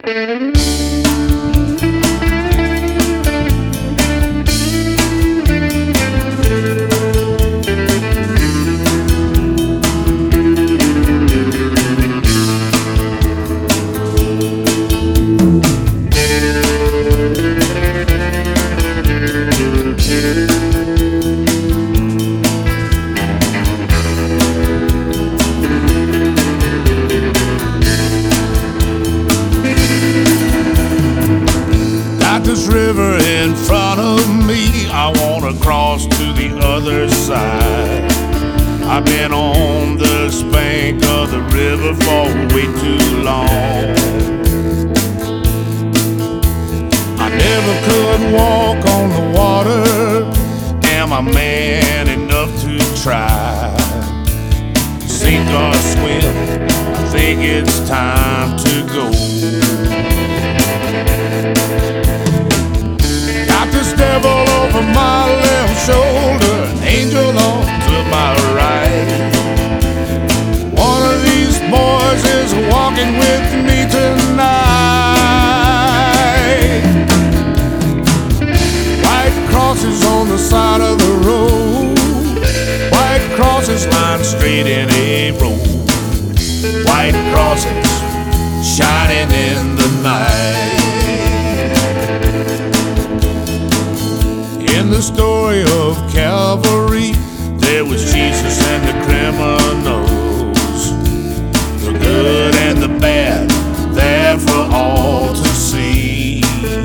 This river in front of me, I wanna cross to the other side. I've been on this bank of the river for way too long. I never could walk on the water. Am I man enough to try? Sink or swim, I think it's time to go. This devil over my left shoulder, an angel off to my right. One of these boys is walking with me tonight. White crosses on the side of the road, white crosses lined straight in a row, white crosses shining in the night. In the story of Calvary, there was Jesus and the criminals, the good and the bad, there for all to see.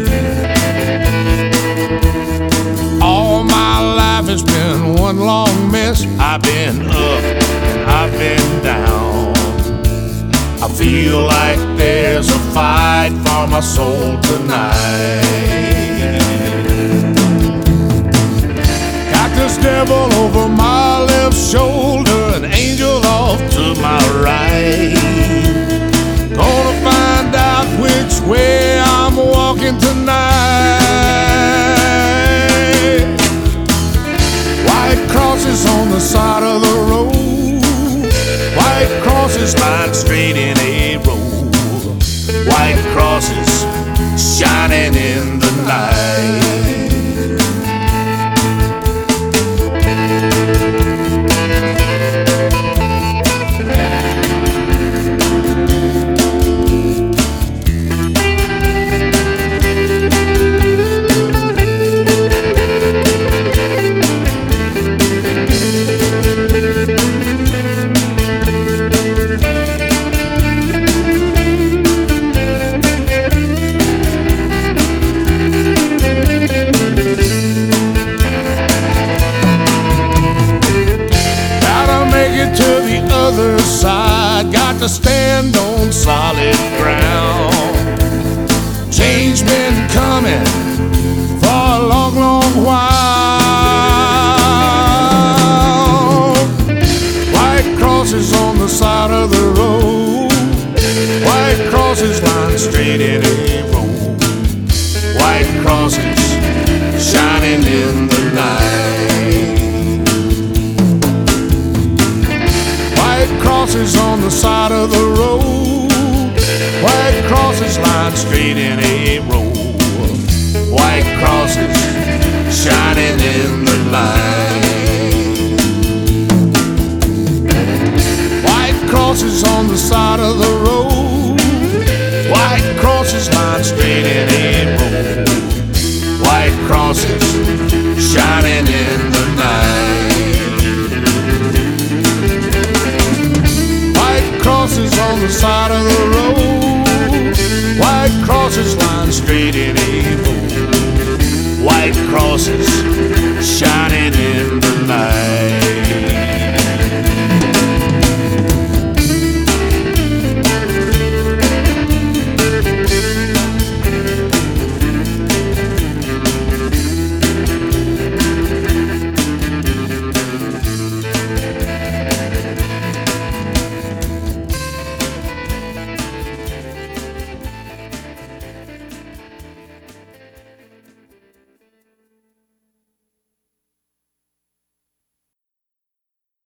All my life has been one long mess. I've been up, I've been down. I feel like there's a fight for my soul tonight. This devil over my left shoulder, an angel off to my right. Gonna find out which way I'm walking tonight. White crosses on the side of the road, white crosses lined straight in a row, white crosses shining in the night. To the other side, got to stand on solid ground. Change been coming for a long, long while. White crosses on the side of the road, white crosses lined straight in a row, white crosses shining in the night. White crosses on the side of the road, white crosses lined straight in a row, white crosses shining in the light. White crosses on the side of the road, white crosses lined straight in a row, white crosses shining in the night. Crosses on the side of the road, white crosses lined straight in a row, white crosses shining in the night.